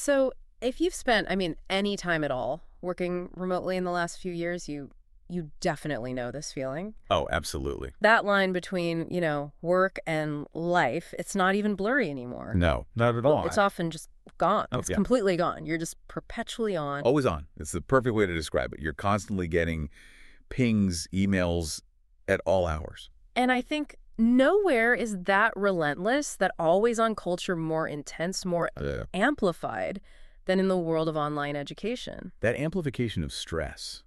So if you've spent, any time at all working remotely in the last few years, you definitely know this feeling. Oh, absolutely. That line between, work and life, it's not even blurry anymore. No, not at all. It's often just gone. Oh, It's yeah. completely gone. You're just perpetually on. Always on. It's the perfect way to describe it. You're constantly getting pings, emails at all hours. And I think nowhere is that relentless, that always on culture more intense, more amplified than in the world of online education. That amplification of stress,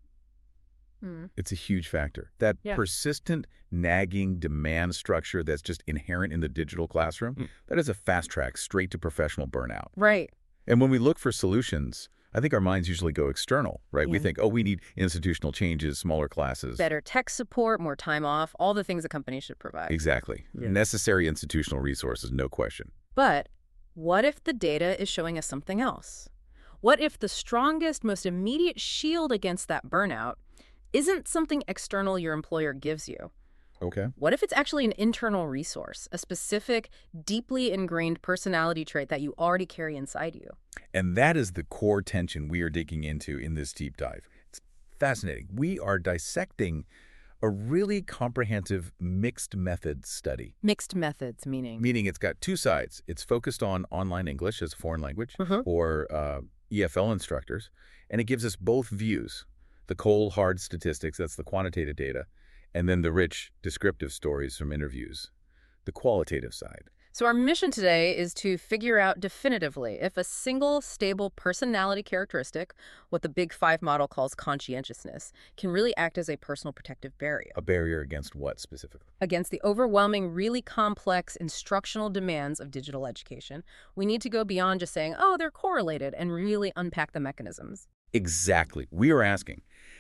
it's a huge factor. That Yeah. persistent, nagging demand structure that's just inherent in the digital classroom, that is a fast track straight to professional burnout. Right. And when we look for solutions, I think our minds usually go external, right? We Yeah. think, oh, we need institutional changes, smaller classes. Better tech support, more time off, all the things a company should provide. Exactly. Yeah. Necessary institutional resources, no question. But what if the data is showing us something else? What if the strongest, most immediate shield against that burnout isn't something external your employer gives you? Okay. What if it's actually an internal resource, a specific, deeply ingrained personality trait that you already carry inside you? And that is the core tension we are digging into in this deep dive. It's fascinating. We are dissecting a really comprehensive mixed methods study, Mixed methods, meaning? meaning it's got two sides. It's focused on online English as a foreign language or EFL instructors, and it gives us both views, the cold, hard statistics, that's the quantitative data, and then the rich, descriptive stories from interviews, the qualitative side. So our mission today is to figure out definitively if a single stable personality characteristic, what the Big Five model calls conscientiousness, can really act as a personal protective barrier A barrier against what specifically? against the overwhelming, really complex instructional demands of digital education. We need to go beyond just saying, oh, they're correlated, and really unpack the mechanisms. Exactly. We are asking,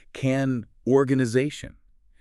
can organization,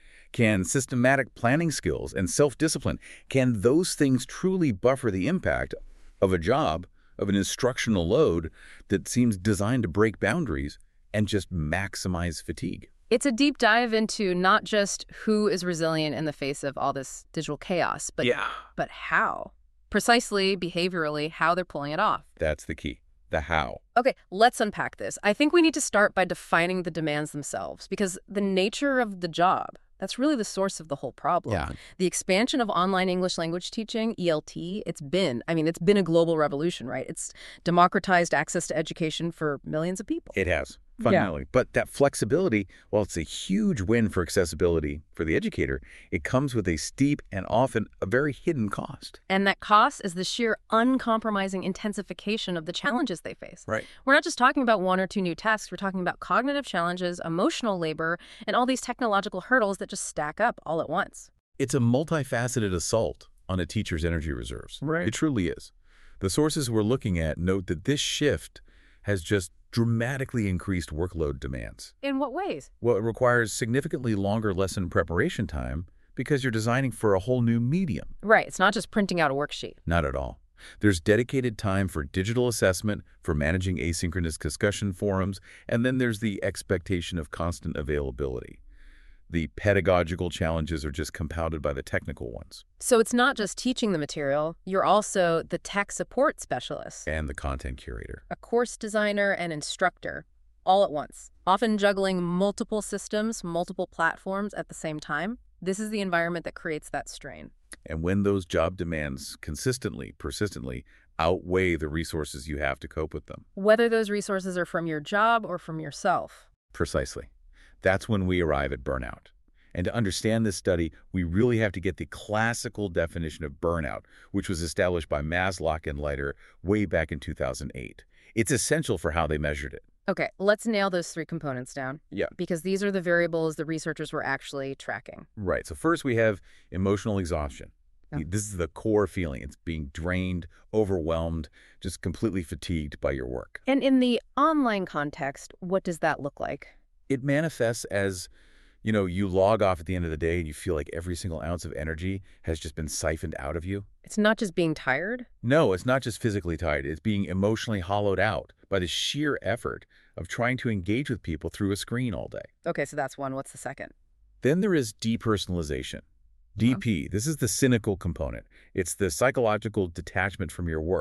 can systematic planning skills and self-discipline, can those things truly buffer the impact of a job, of an instructional load that seems designed to break boundaries and just maximize fatigue? It's a deep dive into not just who is resilient in the face of all this digital chaos, but how. Precisely, behaviorally, how they're pulling it off. That's the key. The how. Okay, let's unpack this. I think we need to start by defining the demands themselves, because the nature of the job, that's really the source of the whole problem. Yeah. The expansion of online English language teaching, ELT, it's been a global revolution, right? It's democratized access to education for millions of people. It has, fundamentally. But that flexibility, while it's a huge win for accessibility for the educator, it comes with a steep and often a very hidden cost. And that cost is the sheer uncompromising intensification of the challenges they face. Right. We're not just talking about one or two new tasks. We're talking about cognitive challenges, emotional labor, and all these technological hurdles that just stack up all at once. It's a multifaceted assault on a teacher's energy reserves. Right. It truly is. The sources we're looking at note that this shift has just dramatically increased workload demands. In what ways? Well, it requires significantly longer lesson preparation time because you're designing for a whole new medium. Right. It's not just printing out a worksheet. Not at all. There's dedicated time for digital assessment, for managing asynchronous discussion forums, and then there's the expectation of constant availability. The pedagogical challenges are just compounded by the technical ones So it's not just teaching the material. You're also the tech support specialist, and the content curator. a course designer, and instructor, all at once, often juggling multiple systems, multiple platforms at the same time. This is the environment that creates that strain. And when those job demands consistently, persistently outweigh the resources you have to cope with them. Whether those resources are from your job or from yourself. Precisely. That's when we arrive at burnout. And to understand this study, we really have to get the classical definition of burnout, which was established by Maslow and Leiter way back in 2008. It's essential for how they measured it. Okay, let's nail those three components down. Yeah. Because these are the variables the researchers were actually tracking. Right. So first we have emotional exhaustion. Yeah. This is the core feeling. It's being drained, overwhelmed, just completely fatigued by your work. And in the online context, what does that look like? It manifests as, you log off at the end of the day and you feel like every single ounce of energy has just been siphoned out of you. It's not just being tired. No, it's not just physically tired. It's being emotionally hollowed out by the sheer effort of trying to engage with people through a screen all day. Okay, so that's one. What's the second? Then there is depersonalization. DP, this is the cynical component. It's the psychological detachment from your work,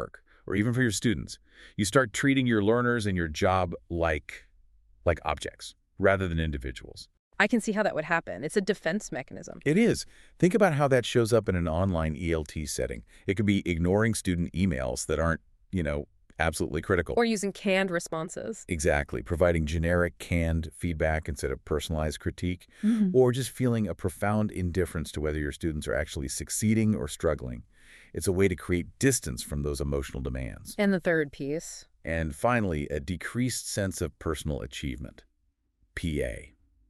or even for your students. You start treating your learners and your job like objects rather than individuals. I can see how that would happen. It's a defense mechanism. It is. Think about how that shows up in an online ELT setting. It could be ignoring student emails that aren't, absolutely critical. Or using canned responses. Exactly. Providing generic, canned feedback instead of personalized critique, or just feeling a profound indifference to whether your students are actually succeeding or struggling. It's a way to create distance from those emotional demands. And the third piece. And finally, a decreased sense of personal achievement. PA.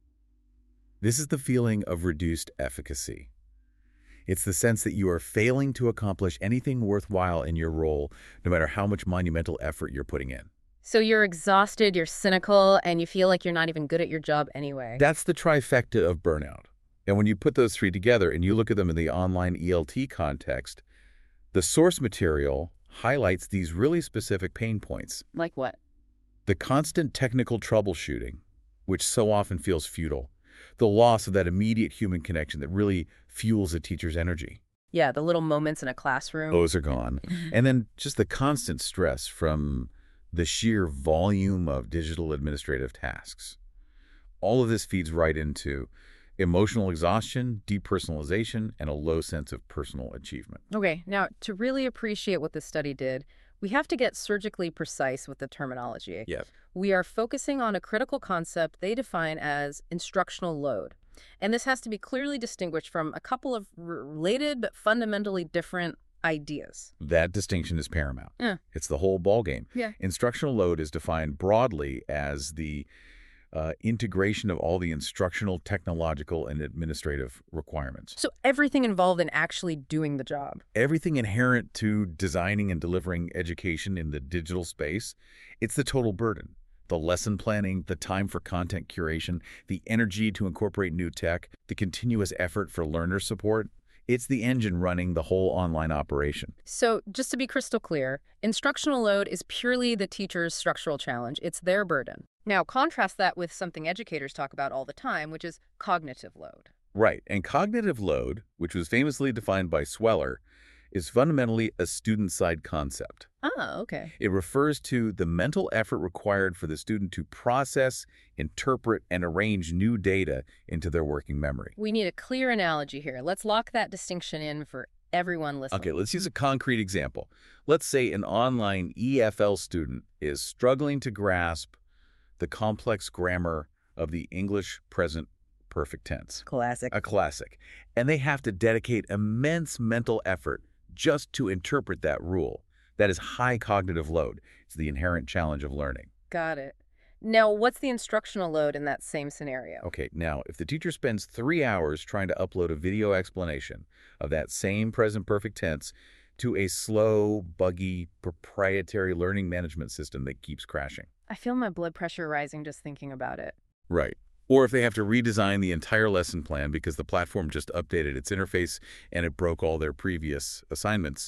This is the feeling of reduced efficacy. It's the sense that you are failing to accomplish anything worthwhile in your role, no matter how much monumental effort you're putting in. So you're exhausted, you're cynical, and you feel like you're not even good at your job anyway. That's the trifecta of burnout. And when you put those three together and you look at them in the online ELT context, the source material highlights these really specific pain points. Like what? The constant technical troubleshooting, which so often feels futile. The loss of that immediate human connection that really fuels a teacher's energy. Yeah, the little moments in a classroom. Those are gone. And then just the constant stress from the sheer volume of digital administrative tasks. All of this feeds right into emotional exhaustion, depersonalization, and a low sense of personal achievement. Okay, now to really appreciate what this study did, we have to get surgically precise with the terminology. Yes. We are focusing on a critical concept they define as instructional load. And this has to be clearly distinguished from a couple of related but fundamentally different ideas. That distinction is paramount. Yeah. It's the whole ballgame. Yeah. Instructional load is defined broadly as the integration of all the instructional, technological, and administrative requirements. So everything involved in actually doing the job. Everything inherent to designing and delivering education in the digital space, it's the total burden. The lesson planning, the time for content curation, the energy to incorporate new tech, the continuous effort for learner support. It's the engine running the whole online operation. So just to be crystal clear, instructional load is purely the teacher's structural challenge. It's their burden. Now, contrast that with something educators talk about all the time, which is cognitive load. Right. And cognitive load, which was famously defined by Sweller, is fundamentally a student-side concept. Oh, okay. It refers to the mental effort required for the student to process, interpret, and arrange new data into their working memory. We need a clear analogy here. Let's lock that distinction in for everyone listening. Okay, let's use a concrete example. Let's say an online EFL student is struggling to grasp the complex grammar of the English present perfect tense. Classic. A classic. And they have to dedicate immense mental effort just to interpret that rule. That is high cognitive load. It's the inherent challenge of learning. Got it. Now, what's the instructional load in that same scenario? Okay, now, if the teacher spends 3 hours trying to upload a video explanation of that same present perfect tense to a slow, buggy, proprietary learning management system that keeps crashing. I feel my blood pressure rising just thinking about it. Right. Or if they have to redesign the entire lesson plan because the platform just updated its interface and it broke all their previous assignments,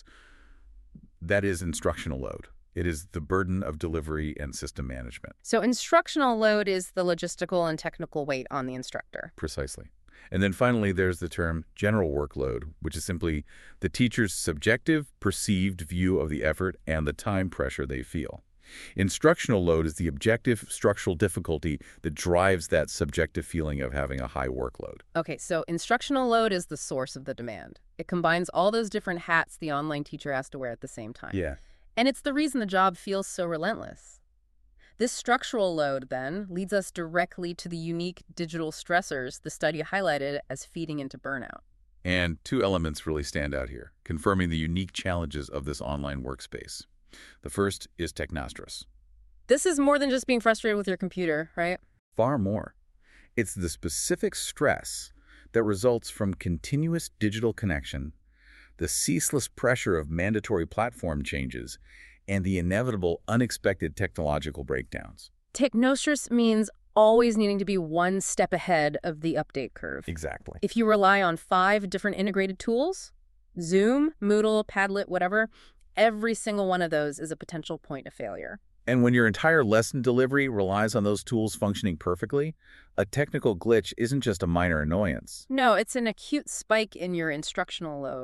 that is instructional load. It is the burden of delivery and system management. So instructional load is the logistical and technical weight on the instructor. Precisely. And then finally, there's the term general workload, which is simply the teacher's subjective, perceived view of the effort and the time pressure they feel. Instructional load is the objective structural difficulty that drives that subjective feeling of having a high workload. Okay, so instructional load is the source of the demand. It combines all those different hats the online teacher has to wear at the same time. Yeah. And it's the reason the job feels so relentless. This structural load, then, leads us directly to the unique digital stressors the study highlighted as feeding into burnout. And two elements really stand out here, confirming the unique challenges of this online workspace. The first is technostress. This is more than just being frustrated with your computer, right? Far more. It's the specific stress that results from continuous digital connection, the ceaseless pressure of mandatory platform changes, and the inevitable unexpected technological breakdowns. Technostress means always needing to be one step ahead of the update curve. Exactly. If you rely on 5 different integrated tools, Zoom, Moodle, Padlet, whatever, every single one of those is a potential point of failure. And when your entire lesson delivery relies on those tools functioning perfectly, a technical glitch isn't just a minor annoyance. No, it's an acute spike in your instructional load.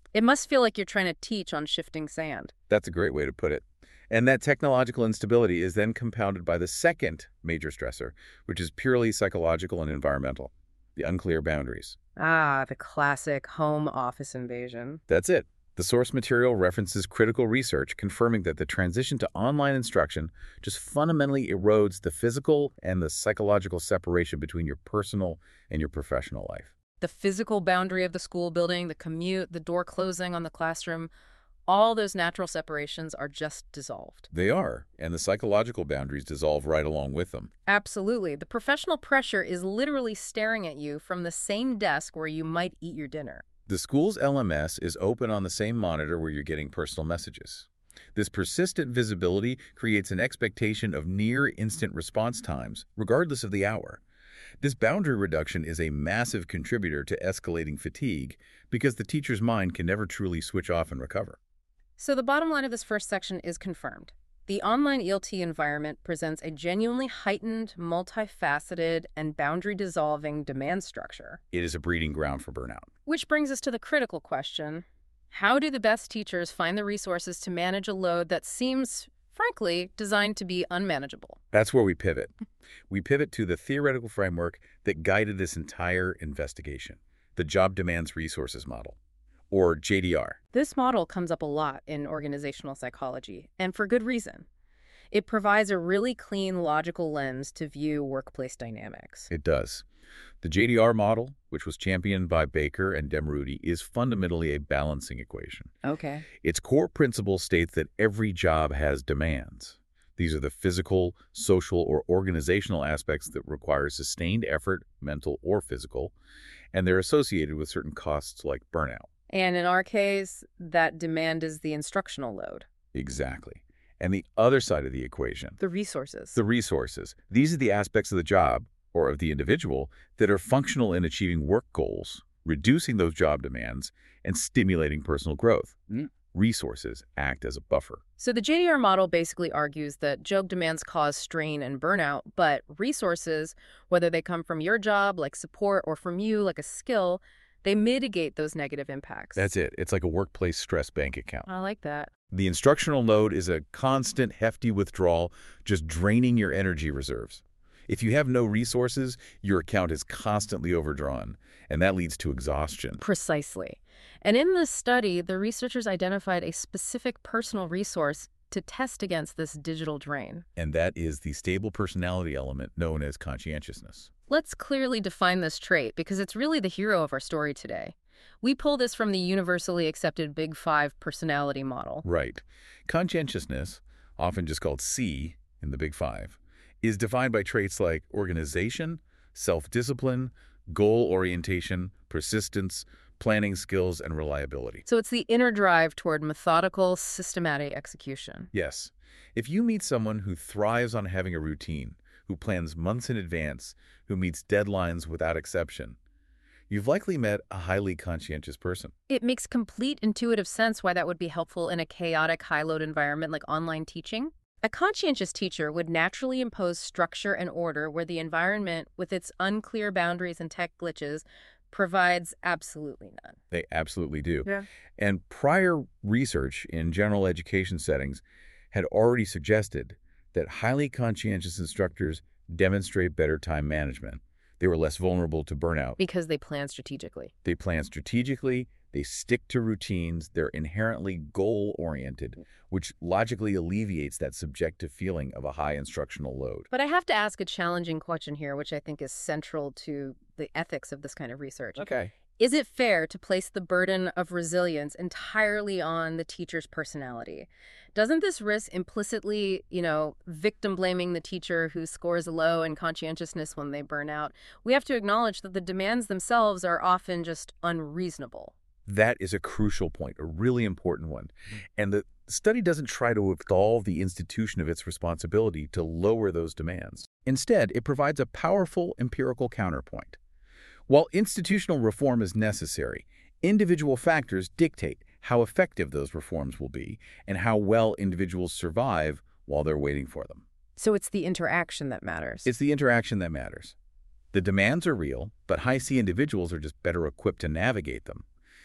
It must feel like you're trying to teach on shifting sand. That's a great way to put it. And that technological instability is then compounded by the second major stressor, which is purely psychological and environmental, the unclear boundaries. Ah, the classic home office invasion. That's it. The source material references critical research confirming that the transition to online instruction just fundamentally erodes the physical and the psychological separation between your personal and your professional life. The physical boundary of the school building, the commute, the door closing on the classroom, all those natural separations are just dissolved. They are, and the psychological boundaries dissolve right along with them. Absolutely. The professional pressure is literally staring at you from the same desk where you might eat your dinner. The school's LMS is open on the same monitor where you're getting personal messages. This persistent visibility creates an expectation of near-instant response times, regardless of the hour. This boundary reduction is a massive contributor to escalating fatigue because the teacher's mind can never truly switch off and recover. So the bottom line of this first section is confirmed. The online ELT environment presents a genuinely heightened, multifaceted, and boundary-dissolving demand structure. It is a breeding ground for burnout. Which brings us to the critical question. How do the best teachers find the resources to manage a load that seems, frankly, designed to be unmanageable? That's where we pivot. We pivot to the theoretical framework that guided this entire investigation, the Job Demands Resources Model, or JDR. This model comes up a lot in organizational psychology, and for good reason. It provides a really clean, logical lens to view workplace dynamics. It does. The JDR model, which was championed by Baker and Demirudi, is fundamentally a balancing equation. Okay. Its core principle states that every job has demands. These are the physical, social, or organizational aspects that require sustained effort, mental or physical, and they're associated with certain costs like burnout. And in our case, that demand is the instructional load. Exactly. And the other side of the equation, The resources. the resources. These are the aspects of the job, or of the individual, that are functional in achieving work goals, reducing those job demands, and stimulating personal growth. Resources act as a buffer. So the JDR model basically argues that job demands cause strain and burnout, but resources, whether they come from your job, like support, or from you, like a skill, they mitigate those negative impacts. That's it. It's like a workplace stress bank account. I like that. The instructional load is a constant, hefty withdrawal, just draining your energy reserves. If you have no resources, your account is constantly overdrawn, and that leads to exhaustion. Precisely. And in this study, the researchers identified a specific personal resource to test against this digital drain. And that is the stable personality element known as conscientiousness. Let's clearly define this trait because it's really the hero of our story today. We pull this from the universally accepted Big Five personality model. Right. Conscientiousness, often just called C in the Big Five, is defined by traits like organization, self-discipline, goal orientation, persistence, planning skills, and reliability. So it's the inner drive toward methodical, systematic execution. Yes. If you meet someone who thrives on having a routine, who plans months in advance, who meets deadlines without exception, you've likely met a highly conscientious person. It makes complete intuitive sense why that would be helpful in a chaotic, high-load environment like online teaching. A conscientious teacher would naturally impose structure and order where the environment, with its unclear boundaries and tech glitches, provides absolutely none. They absolutely do. Yeah. And prior research in general education settings had already suggested that highly conscientious instructors demonstrate better time management. They were less vulnerable to burnout. Because they plan strategically. They plan strategically, they stick to routines, they're inherently goal-oriented, which logically alleviates that subjective feeling of a high instructional load. But I have to ask a challenging question here, which I think is central to the ethics of this kind of research. Okay. Is it fair to place the burden of resilience entirely on the teacher's personality? Doesn't this risk implicitly, victim blaming the teacher who scores low in conscientiousness when they burn out? We have to acknowledge that the demands themselves are often just unreasonable. That is a crucial point, a really important one. And the study doesn't try to absolve the institution of its responsibility to lower those demands. Instead, it provides a powerful empirical counterpoint. While institutional reform is necessary, individual factors dictate how effective those reforms will be and how well individuals survive while they're waiting for them. So it's the interaction that matters. It's the interaction that matters. The demands are real, but high C individuals are just better equipped to navigate them.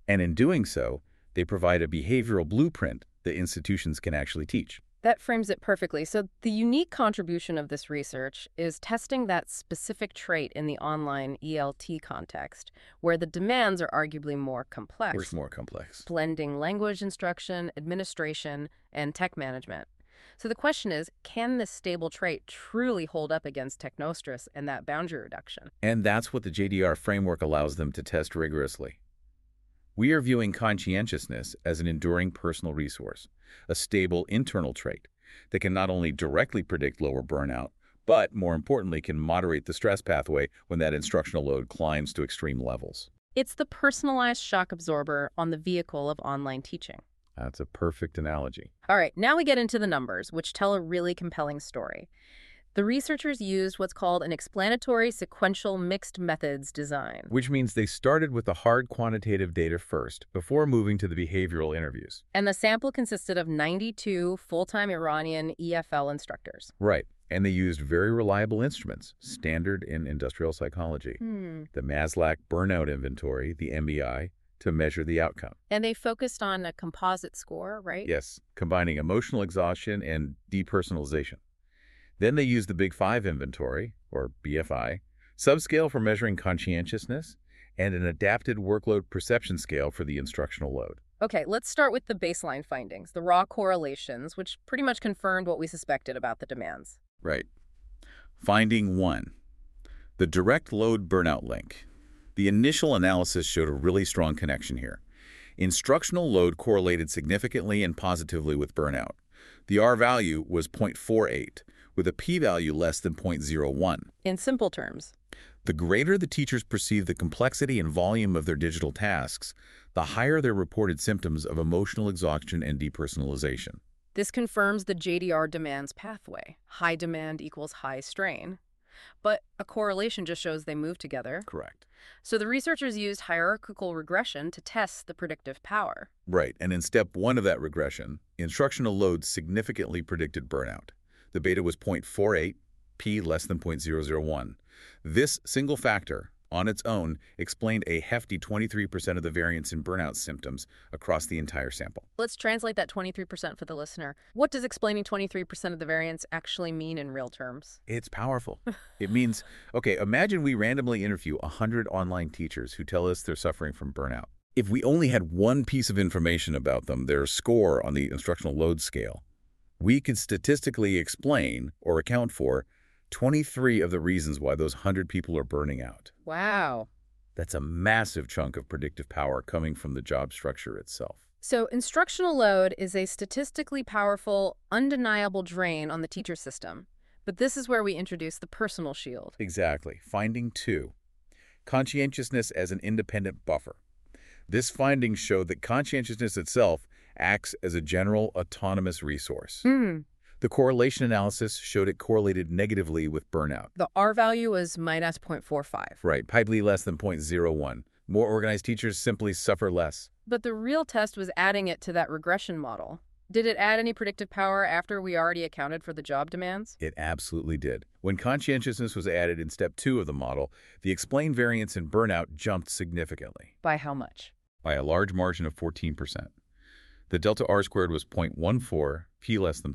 And in doing so, they provide a behavioral blueprint that institutions can actually teach. That frames it perfectly. So the unique contribution of this research is testing that specific trait in the online ELT context, where the demands are arguably more complex. Where's more complex? Blending language instruction, administration, and tech management. So the question is, can this stable trait truly hold up against Technostress and that boundary reduction? And that's what the JDR framework allows them to test rigorously. We are viewing conscientiousness as an enduring personal resource, a stable internal trait that can not only directly predict lower burnout, but, more importantly, can moderate the stress pathway when that instructional load climbs to extreme levels. It's the personalized shock absorber on the vehicle of online teaching. That's a perfect analogy. All right, now we get into the numbers, which tell a really compelling story. The researchers used what's called an explanatory sequential mixed methods design. Which means they started with the hard quantitative data first, before moving to the behavioral interviews. And the sample consisted of 92 full-time Iranian EFL instructors. Right. And they used very reliable instruments, standard in industrial psychology. The Maslach Burnout Inventory, the MBI, to measure the outcome. And they focused on a composite score, right? Yes, combining emotional exhaustion and depersonalization. Then they used the Big Five Inventory, or BFI, subscale for measuring conscientiousness, and an adapted workload perception scale for the instructional load. Okay, let's start with the baseline findings, the raw correlations, which pretty much confirmed what we suspected about the demands. Right. Finding 1. The direct load burnout link. The initial analysis showed a really strong connection here. Instructional load correlated significantly and positively with burnout. The R value was 0.48, with a p-value less than 0.01. In simple terms, the greater the teachers perceive the complexity and volume of their digital tasks, the higher their reported symptoms of emotional exhaustion and depersonalization. This confirms the JDR demands pathway. High demand equals high strain. But a correlation just shows they move together. Correct. So the researchers used hierarchical regression to test the predictive power. Right, and in step 1 of that regression, instructional load significantly predicted burnout. The beta was 0.48, p less than 0.001. This single factor, on its own, explained a hefty 23% of the variance in burnout symptoms across the entire sample. Let's translate that 23% for the listener. What does explaining 23% of the variance actually mean in real terms? It's powerful. It means, okay, imagine we randomly interview 100 online teachers who tell us they're suffering from burnout. If we only had one piece of information about them, their score on the instructional load scale, we could statistically explain or account for 23 of the reasons why those 100 people are burning out. Wow. That's a massive chunk of predictive power coming from the job structure itself. So instructional load is a statistically powerful, undeniable drain on the teacher system. But this is where we introduce the personal shield. Exactly. Finding 2. Conscientiousness as an independent buffer. This finding showed that conscientiousness itself acts as a general autonomous resource. The correlation analysis showed it correlated negatively with burnout. The R value was minus 0.45. Right, pipely less than 0.01. More organized teachers simply suffer less. But the real test was adding it to that regression model. Did it add any predictive power after we already accounted for the job demands? It absolutely did. When conscientiousness was added in step 2 of the model, the explained variance in burnout jumped significantly. By how much? By a large margin of 14%. The delta R squared was 0.14, p less than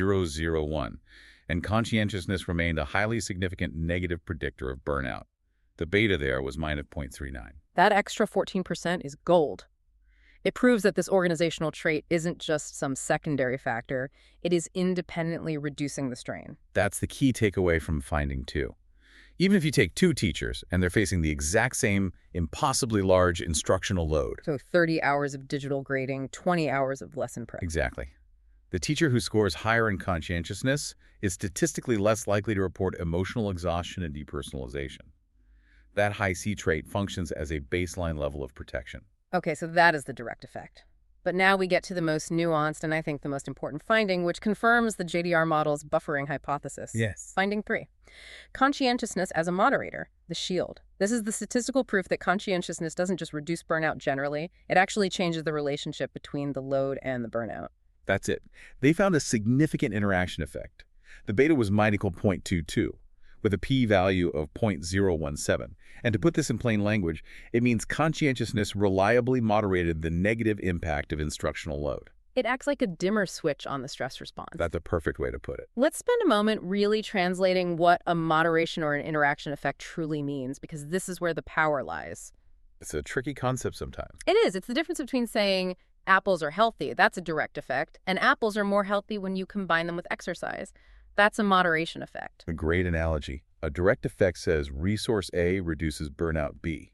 0.001, and conscientiousness remained a highly significant negative predictor of burnout. The beta there was minus 0.39. That extra 14% is gold. It proves that this organizational trait isn't just some secondary factor, it is independently reducing the strain. That's the key takeaway from finding 2. Even if you take 2 teachers and they're facing the exact same impossibly large instructional load. So 30 hours of digital grading, 20 hours of lesson prep. Exactly. The teacher who scores higher in conscientiousness is statistically less likely to report emotional exhaustion and depersonalization. That high C trait functions as a baseline level of protection. Okay, so that is the direct effect. But now we get to the most nuanced and I think the most important finding, which confirms the JDR model's buffering hypothesis. Yes. Finding 3. Conscientiousness as a moderator, the shield. This is the statistical proof that conscientiousness doesn't just reduce burnout generally, it actually changes the relationship between the load and the burnout. That's it. They found a significant interaction effect. The beta was -0.22, with a p-value of 0.017. And to put this in plain language, it means conscientiousness reliably moderated the negative impact of instructional load. It acts like a dimmer switch on the stress response. That's a perfect way to put it. Let's spend a moment really translating what a moderation or an interaction effect truly means, because this is where the power lies. It's a tricky concept sometimes. It is. It's the difference between saying apples are healthy, that's a direct effect, and apples are more healthy when you combine them with exercise. That's a moderation effect. A great analogy. A direct effect says resource A reduces burnout B.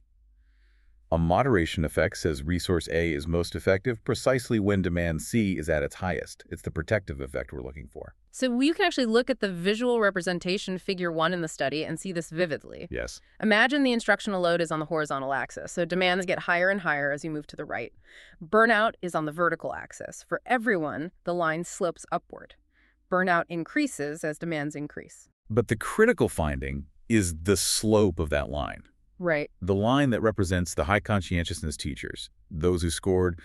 A moderation effect says resource A is most effective precisely when demand C is at its highest. It's the protective effect we're looking for. So you can actually look at the visual representation, figure 1 in the study, and see this vividly. Yes. Imagine the instructional load is on the horizontal axis, so demands get higher and higher as you move to the right. Burnout is on the vertical axis. For everyone, the line slopes upward. Burnout increases as demands increase. But the critical finding is the slope of that line. Right. The line that represents the high conscientiousness teachers, those who scored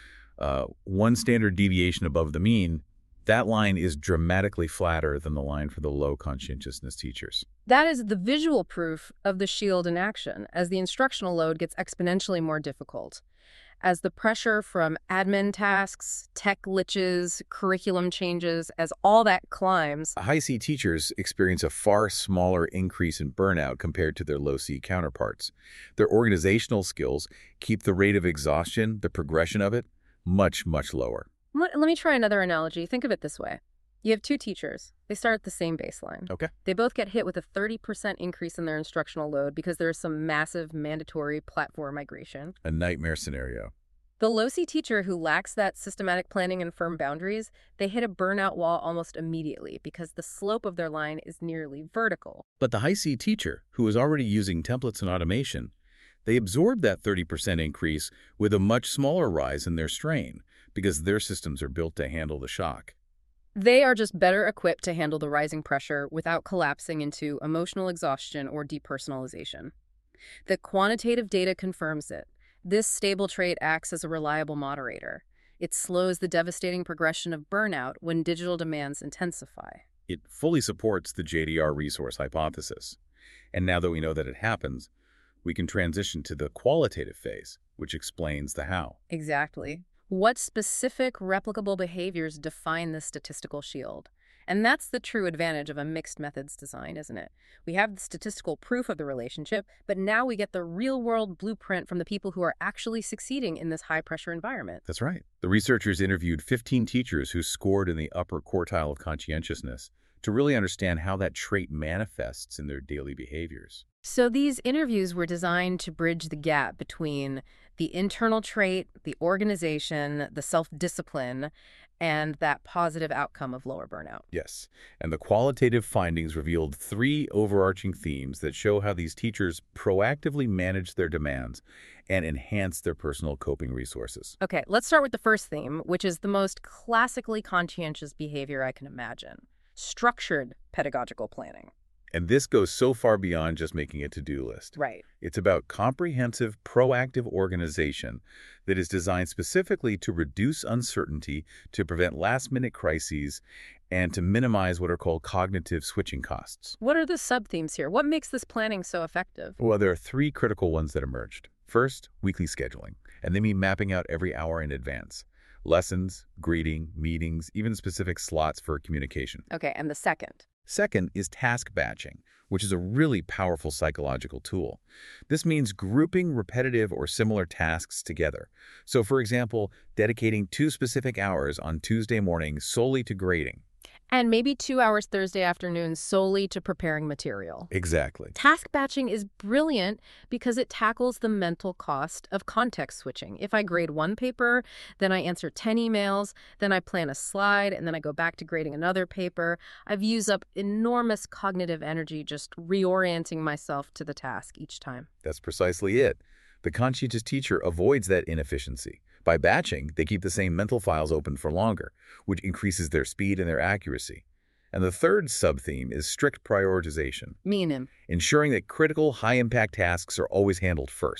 one standard deviation above the mean, that line is dramatically flatter than the line for the low conscientiousness teachers. That is the visual proof of the shield in action as the instructional load gets exponentially more difficult. As the pressure from admin tasks, tech glitches, curriculum changes, as all that climbs. High C teachers experience a far smaller increase in burnout compared to their low C counterparts. Their organizational skills keep the rate of exhaustion, the progression of it, much, much lower. Let me try another analogy. Think of it this way. You have 2 teachers. They start at the same baseline. Okay. They both get hit with a 30% increase in their instructional load because there is some massive mandatory platform migration. A nightmare scenario. The low-C teacher who lacks that systematic planning and firm boundaries, they hit a burnout wall almost immediately because the slope of their line is nearly vertical. But the high C teacher, who is already using templates and automation, they absorb that 30% increase with a much smaller rise in their strain because their systems are built to handle the shock. They are just better equipped to handle the rising pressure without collapsing into emotional exhaustion or depersonalization. The quantitative data confirms it. This stable trait acts as a reliable moderator. It slows the devastating progression of burnout when digital demands intensify. It fully supports the JDR resource hypothesis. And now that we know that it happens, we can transition to the qualitative phase, which explains the how. Exactly. What specific replicable behaviors define the statistical shield? And that's the true advantage of a mixed methods design, isn't it? We have the statistical proof of the relationship, but now we get the real-world blueprint from the people who are actually succeeding in this high-pressure environment. That's right. The researchers interviewed 15 teachers who scored in the upper quartile of conscientiousness to really understand how that trait manifests in their daily behaviors. So these interviews were designed to bridge the gap between the internal trait, the organization, the self-discipline, and that positive outcome of lower burnout. Yes, and the qualitative findings revealed 3 overarching themes that show how these teachers proactively manage their demands and enhance their personal coping resources. Okay, let's start with the first theme, which is the most classically conscientious behavior I can imagine: structured pedagogical planning. And this goes so far beyond just making a to-do list. Right. It's about comprehensive, proactive organization that is designed specifically to reduce uncertainty, to prevent last-minute crises, and to minimize what are called cognitive switching costs. What are the sub-themes here? What makes this planning so effective? Well, there are 3 critical ones that emerged. First, weekly scheduling, and they mean mapping out every hour in advance. Lessons, greeting, meetings, even specific slots for communication. Okay, and the second? Second is task batching, which is a really powerful psychological tool. This means grouping repetitive or similar tasks together. So, for example, dedicating 2 specific hours on Tuesday morning solely to grading. And maybe 2 hours Thursday afternoon solely to preparing material. Exactly. Task batching is brilliant because it tackles the mental cost of context switching. If I grade one paper, then I answer 10 emails, then I plan a slide, and then I go back to grading another paper, I've used up enormous cognitive energy just reorienting myself to the task each time. That's precisely it. The conscientious teacher avoids that inefficiency. By batching, they keep the same mental files open for longer, which increases their speed and their accuracy. And the third sub-theme is strict prioritization, Meaning? ensuring that critical, high-impact tasks are always handled first.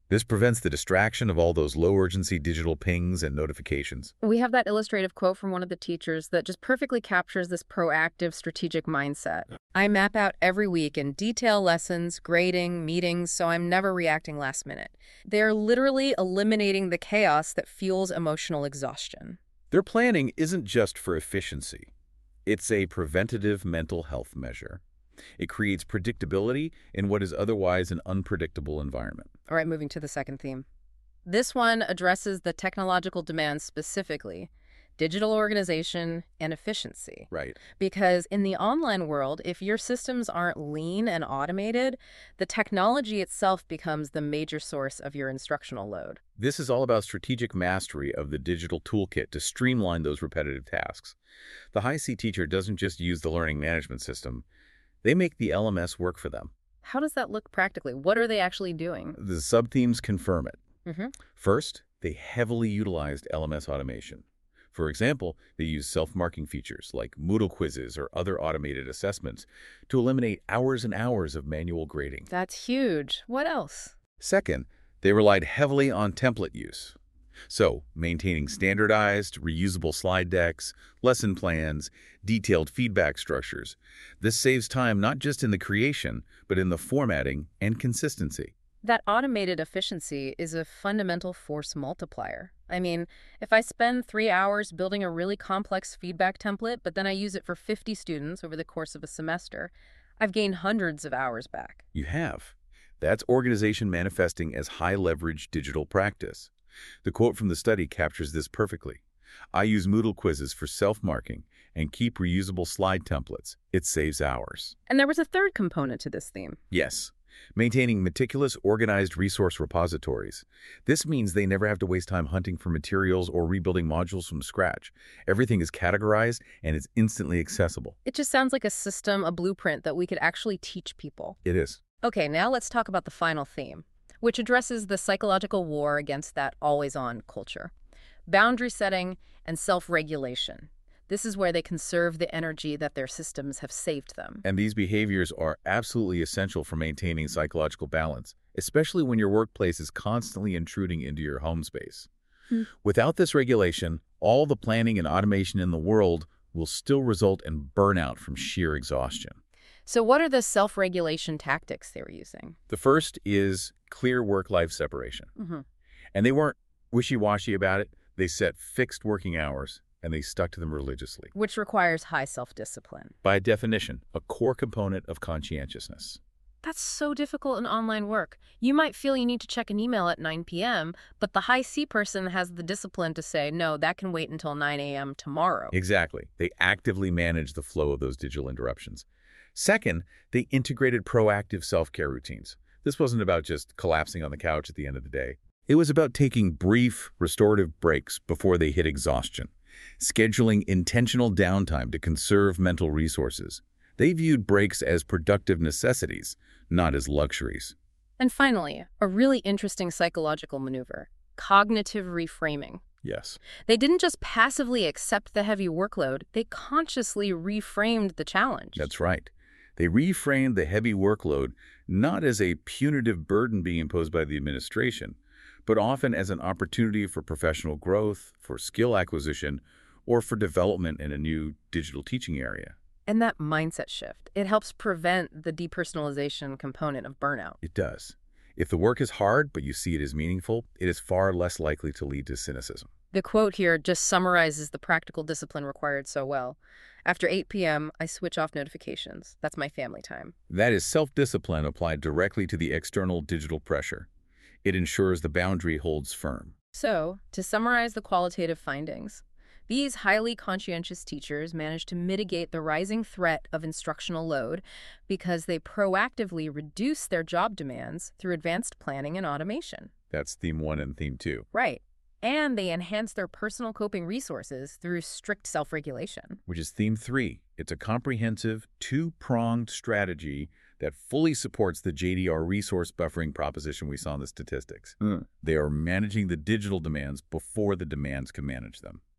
This prevents the distraction of all those low-urgency digital pings and notifications. We have that illustrative quote from one of the teachers that just perfectly captures this proactive, strategic mindset. I map out every week in detail lessons, grading, meetings, so I'm never reacting last minute. They're literally eliminating the chaos that fuels emotional exhaustion. Their planning isn't just for efficiency. It's a preventative mental health measure. It creates predictability in what is otherwise an unpredictable environment. All right, moving to the second theme. This one addresses the technological demands specifically, digital organization and efficiency. Right. Because in the online world, if your systems aren't lean and automated, the technology itself becomes the major source of your instructional load. This is all about strategic mastery of the digital toolkit to streamline those repetitive tasks. The high-C teacher doesn't just use the learning management system. They make the LMS work for them. How does that look practically? What are they actually doing? The subthemes confirm it. Mm-hmm. First, they heavily utilized LMS automation. For example, they use self-marking features like Moodle quizzes or other automated assessments to eliminate hours and hours of manual grading. That's huge. What else? Second, they relied heavily on template use. So, maintaining standardized, reusable slide decks, lesson plans, detailed feedback structures. This saves time not just in the creation, but in the formatting and consistency. That automated efficiency is a fundamental force multiplier. I mean, if I spend 3 hours building a really complex feedback template, but then I use it for 50 students over the course of a semester, I've gained hundreds of hours back. You have. That's organization manifesting as high-leverage digital practice. The quote from the study captures this perfectly. I use Moodle quizzes for self-marking and keep reusable slide templates. It saves hours. And there was a third component to this theme. Yes. Maintaining meticulous, organized resource repositories. This means they never have to waste time hunting for materials or rebuilding modules from scratch. Everything is categorized and is instantly accessible. It just sounds like a system, a blueprint that we could actually teach people. It is. Okay, now let's talk about the final theme, which addresses the psychological war against that always-on culture. Boundary setting and self-regulation. This is where they conserve the energy that their systems have saved them. And these behaviors are absolutely essential for maintaining psychological balance, especially when your workplace is constantly intruding into your home space. Without this regulation, all the planning and automation in the world will still result in burnout from sheer exhaustion. So what are the self-regulation tactics they were using? The first is clear work-life separation. And they weren't wishy-washy about it. They set fixed working hours, and they stuck to them religiously. Which requires high self-discipline. By definition, a core component of conscientiousness. That's so difficult in online work. You might feel you need to check an email at 9 p.m., but the high-C person has the discipline to say, no, that can wait until 9 a.m. tomorrow. Exactly. They actively manage the flow of those digital interruptions. Second, they integrated proactive self-care routines. This wasn't about just collapsing on the couch at the end of the day. It was about taking brief, restorative breaks before they hit exhaustion, scheduling intentional downtime to conserve mental resources. They viewed breaks as productive necessities, not as luxuries. And finally, a really interesting psychological maneuver, cognitive reframing. Yes. They didn't just passively accept the heavy workload, they consciously reframed the challenge. That's right. They reframed the heavy workload not as a punitive burden being imposed by the administration, but often as an opportunity for professional growth, for skill acquisition, or for development in a new digital teaching area. And that mindset shift, it helps prevent the depersonalization component of burnout. It does. If the work is hard, but you see it as meaningful, it is far less likely to lead to cynicism. The quote here just summarizes the practical discipline required so well. After 8 p.m., I switch off notifications. That's my family time. That is self-discipline applied directly to the external digital pressure. It ensures the boundary holds firm. So, to summarize the qualitative findings, these highly conscientious teachers managed to mitigate the rising threat of instructional load because they proactively reduce their job demands through advanced planning and automation. That's theme 1 and theme 2. Right. And they enhance their personal coping resources through strict self-regulation. Which is theme 3. It's a comprehensive, two-pronged strategy that fully supports the JDR resource buffering proposition we saw in the statistics. They are managing the digital demands before the demands can manage them.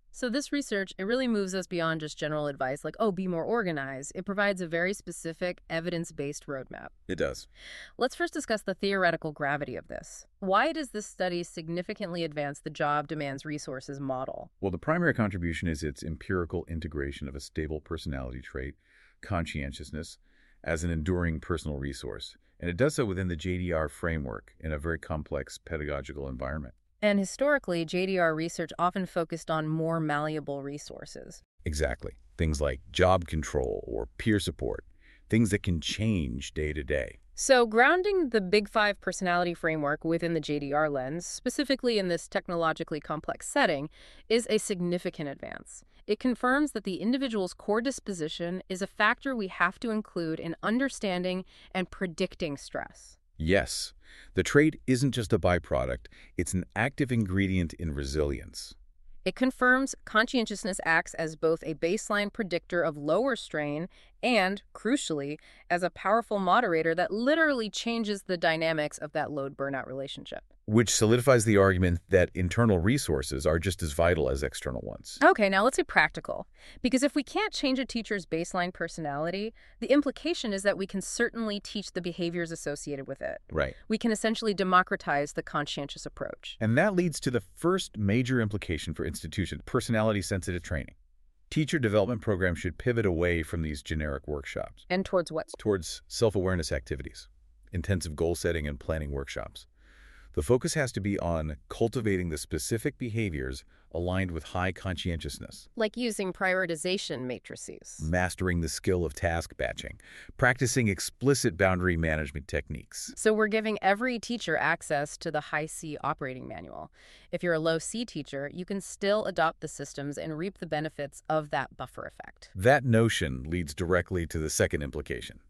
So this research, it really moves us beyond just general advice like, oh, be more organized. It provides a very specific, evidence-based roadmap. It does. Let's first discuss the theoretical gravity of this. Why does this study significantly advance the job demands resources model? Well, the primary contribution is its empirical integration of a stable personality trait, conscientiousness, as an enduring personal resource. And it does so within the JDR framework in a very complex pedagogical environment. And historically, JDR research often focused on more malleable resources. Exactly. Things like job control or peer support, things that can change day to day. So grounding the Big Five personality framework within the JDR lens, specifically in this technologically complex setting, is a significant advance. It confirms that the individual's core disposition is a factor we have to include in understanding and predicting stress. Yes, the trait isn't just a byproduct, it's an active ingredient in resilience. It confirms conscientiousness acts as both a baseline predictor of lower strain and, crucially, as a powerful moderator that literally changes the dynamics of that load-burnout relationship. Which solidifies the argument that internal resources are just as vital as external ones. Okay, now let's get practical. Because if we can't change a teacher's baseline personality, the implication is that we can certainly teach the behaviors associated with it. Right. We can essentially democratize the conscientious approach. And that leads to the first major implication for institution, personality-sensitive training. Teacher development programs should pivot away from these generic workshops. And towards what? Towards self-awareness activities, intensive goal setting and planning workshops. The focus has to be on cultivating the specific behaviors aligned with high conscientiousness. Like using prioritization matrices. Mastering the skill of task batching. Practicing explicit boundary management techniques. So we're giving every teacher access to the high C operating manual. If you're a low C teacher, you can still adopt the systems and reap the benefits of that buffer effect. That notion leads directly to the second implication.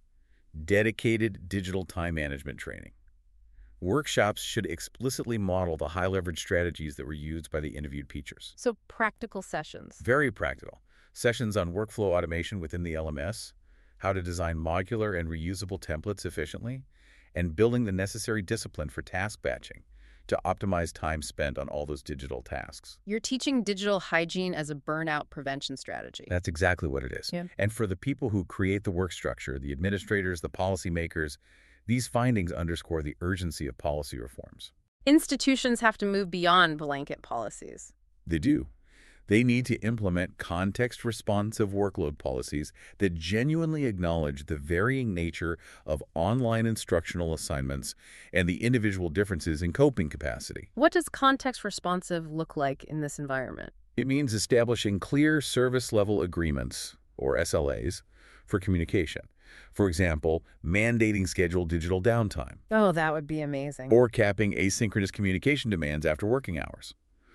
Dedicated digital time management training. Workshops should explicitly model the high-leverage strategies that were used by the interviewed teachers. So practical sessions. Very practical. Sessions on workflow automation within the LMS, how to design modular and reusable templates efficiently, and building the necessary discipline for task batching to optimize time spent on all those digital tasks. You're teaching digital hygiene as a burnout prevention strategy. That's exactly what it is. Yeah. And for the people who create the work structure, the administrators, the policymakers, these findings underscore the urgency of policy reforms. Institutions have to move beyond blanket policies. They do. They need to implement context-responsive workload policies that genuinely acknowledge the varying nature of online instructional assignments and the individual differences in coping capacity. What does context responsive look like in this environment? It means establishing clear service-level agreements, or SLAs, for communication. For example, mandating scheduled digital downtime. Oh, that would be amazing. Or capping asynchronous communication demands after working hours.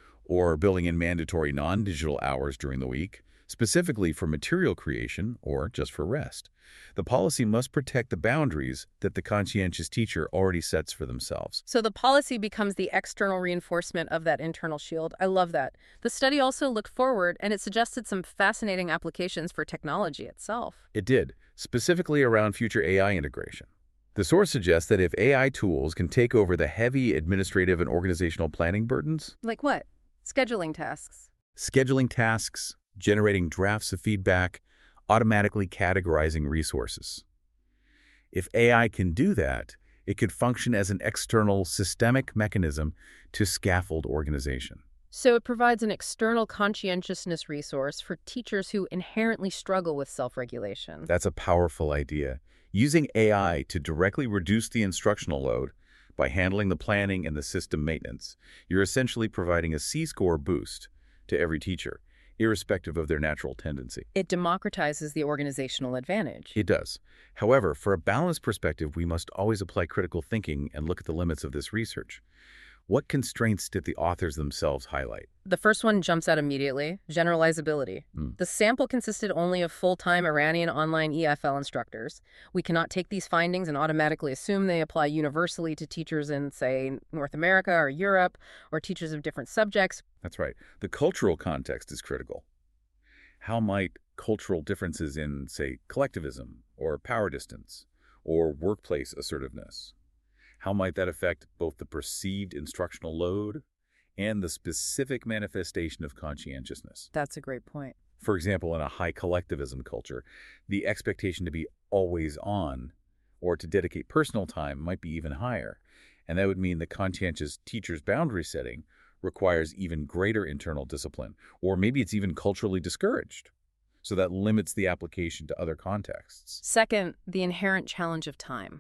Or building in mandatory non-digital hours during the week, specifically for material creation or just for rest. The policy must protect the boundaries that the conscientious teacher already sets for themselves. So the policy becomes the external reinforcement of that internal shield. I love that. The study also looked forward, and it suggested some fascinating applications for technology itself. It did, specifically around future AI integration. The source suggests that if AI tools can take over the heavy administrative and organizational planning burdens, Like what? Scheduling tasks. scheduling tasks, generating drafts of feedback, automatically categorizing resources. If AI can do that, it could function as an external systemic mechanism to scaffold organization. So it provides an external conscientiousness resource for teachers who inherently struggle with self-regulation. That's a powerful idea. Using AI to directly reduce the instructional load by handling the planning and the system maintenance, you're essentially providing a C-score boost to every teacher, irrespective of their natural tendency. It democratizes the organizational advantage. It does. However, for a balanced perspective, we must always apply critical thinking and look at the limits of this research. What constraints did the authors themselves highlight? The first one jumps out immediately, generalizability. The sample consisted only of full-time Iranian online EFL instructors. We cannot take these findings and automatically assume they apply universally to teachers in, say, North America or Europe, or teachers of different subjects. That's right. The cultural context is critical. How might cultural differences in, say, collectivism or power distance or workplace assertiveness, how might that affect both the perceived instructional load and the specific manifestation of conscientiousness. That's a great point. For example, in a high collectivism culture, the expectation to be always on or to dedicate personal time might be even higher. And that would mean the conscientious teacher's boundary setting requires even greater internal discipline, or maybe it's even culturally discouraged. So that limits the application to other contexts. Second, the inherent challenge of time.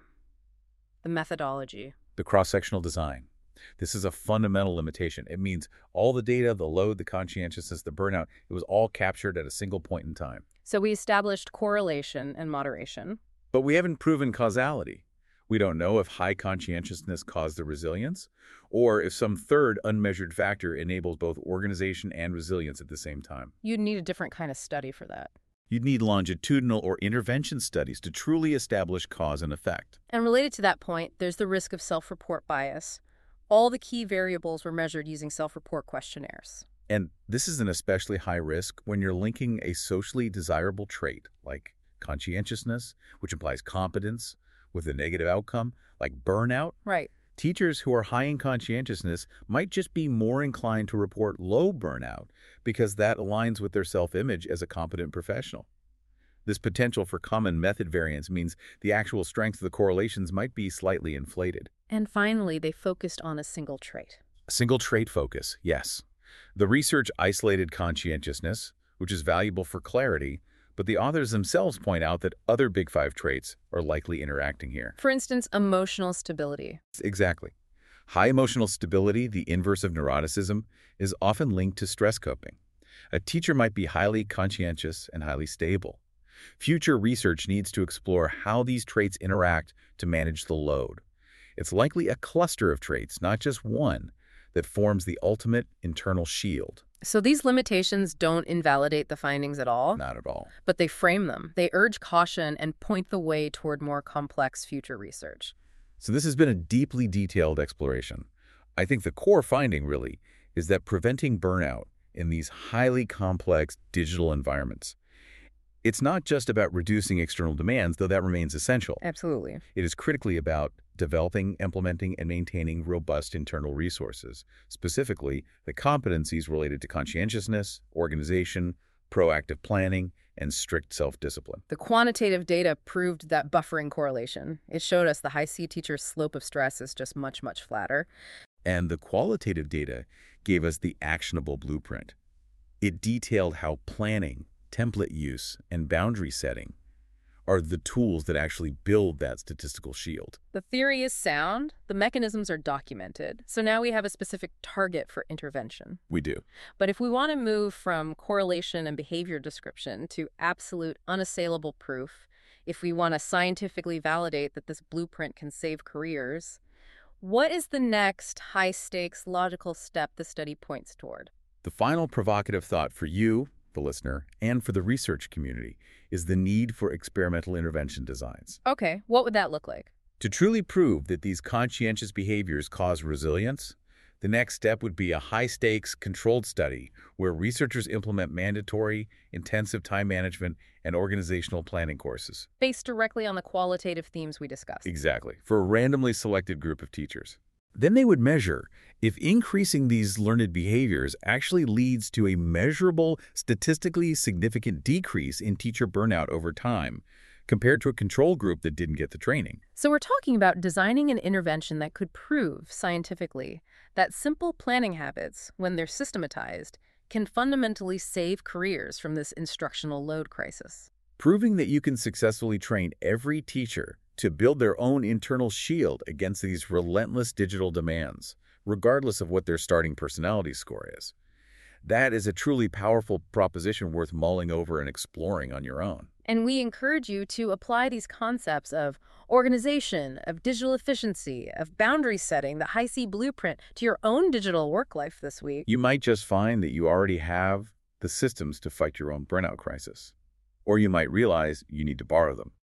The methodology. The cross-sectional design. This is a fundamental limitation. It means all the data, the load, the conscientiousness, the burnout, it was all captured at a single point in time. So we established correlation and moderation. But we haven't proven causality. We don't know if high conscientiousness caused the resilience, or if some third unmeasured factor enables both organization and resilience at the same time. You'd need a different kind of study for that. You'd need longitudinal or intervention studies to truly establish cause and effect. And related to that point, there's the risk of self-report bias. All the key variables were measured using self-report questionnaires. And this is an especially high risk when you're linking a socially desirable trait, like conscientiousness, which implies competence, with a negative outcome, like burnout. Right. Teachers who are high in conscientiousness might just be more inclined to report low burnout because that aligns with their self-image as a competent professional. This potential for common method variance means the actual strength of the correlations might be slightly inflated. And finally, they focused on a single trait. A single trait focus, yes. The research isolated conscientiousness, which is valuable for clarity, but the authors themselves point out that other Big Five traits are likely interacting here. For instance, emotional stability. Exactly. High emotional stability, the inverse of neuroticism, is often linked to stress coping. A teacher might be highly conscientious and highly stable. Future research needs to explore how these traits interact to manage the load. It's likely a cluster of traits, not just one, that forms the ultimate internal shield. So these limitations don't invalidate the findings at all? Not at all. But they frame them. They urge caution and point the way toward more complex future research. So this has been a deeply detailed exploration. I think the core finding, really, is that preventing burnout in these highly complex digital environments, it's not just about reducing external demands, though that remains essential. Absolutely. It is critically about developing, implementing, and maintaining robust internal resources, specifically the competencies related to conscientiousness, organization, proactive planning, and strict self-discipline. The quantitative data proved that buffering correlation. It showed us the high C teacher's slope of stress is just much, much flatter. And the qualitative data gave us the actionable blueprint. It detailed how planning, template use, and boundary setting are the tools that actually build that statistical shield. The theory is sound, the mechanisms are documented, so now we have a specific target for intervention. We do. But if we want to move from correlation and behavior description to absolute unassailable proof, if we want to scientifically validate that this blueprint can save careers, what is the next high-stakes logical step the study points toward? The final provocative thought for you, the listener, and for the research community is the need for experimental intervention designs. Okay, what would that look like? To truly prove that these conscientious behaviors cause resilience, the next step would be a high-stakes, controlled study where researchers implement mandatory, intensive time management and organizational planning courses. Based directly on the qualitative themes we discussed. Exactly, for a randomly selected group of teachers. Then they would measure if increasing these learned behaviors actually leads to a measurable, statistically significant decrease in teacher burnout over time, compared to a control group that didn't get the training. So we're talking about designing an intervention that could prove, scientifically, that simple planning habits, when they're systematized, can fundamentally save careers from this instructional load crisis. Proving that you can successfully train every teacher to build their own internal shield against these relentless digital demands, regardless of what their starting personality score is. That is a truly powerful proposition worth mulling over and exploring on your own. And we encourage you to apply these concepts of organization, of digital efficiency, of boundary setting, the High C blueprint to your own digital work life this week. You might just find that you already have the systems to fight your own burnout crisis. Or you might realize you need to borrow them.